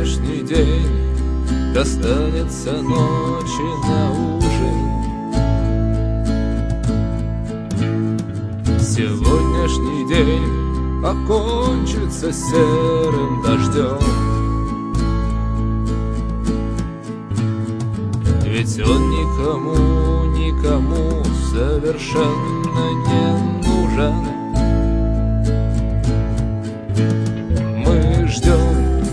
Сегодняшний день достанется ночи на ужин. Сегодняшний день окончится серым дождем. Ведь он никому совершенно не нужен. Мы ждем,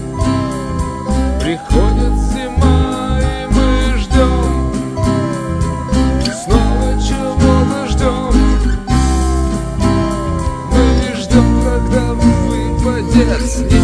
приходит зима, и мы ждем, снова чего-то ждем. Мы ждем, когда выпадет снег.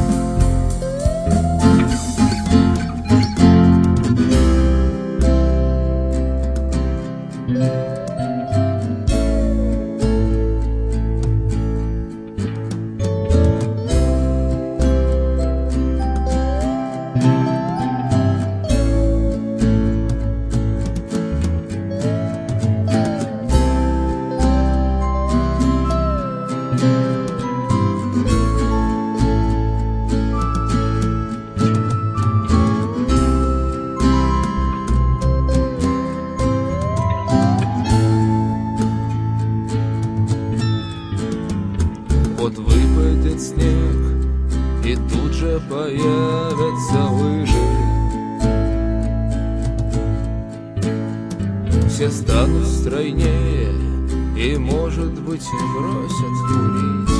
Вот выпадет снег, и тут же появятся лыжи. Все станут стройнее и, может быть, бросят курить.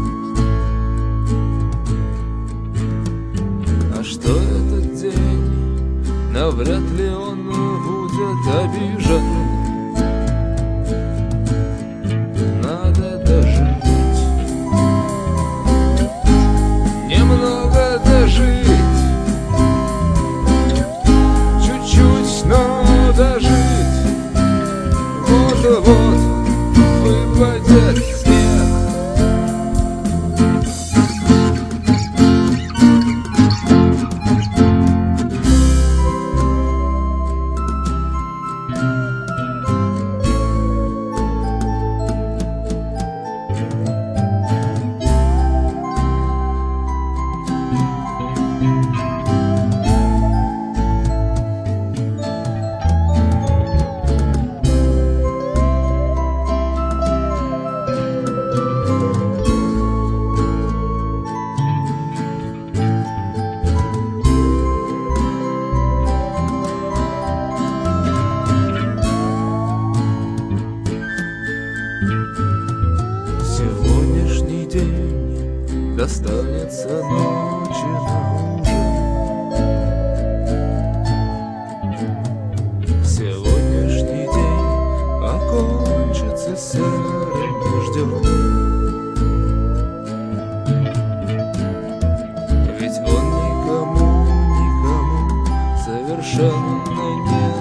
А что этот день? Навряд ли он будет обижен. Надо дожить, немного дожить, чуть-чуть, но дожить. Вот-вот выпадет снег. Сегодняшний день достанется ночи на ужин. Сегодняшний день окончится серым дождем. Ведь он никому совершенно не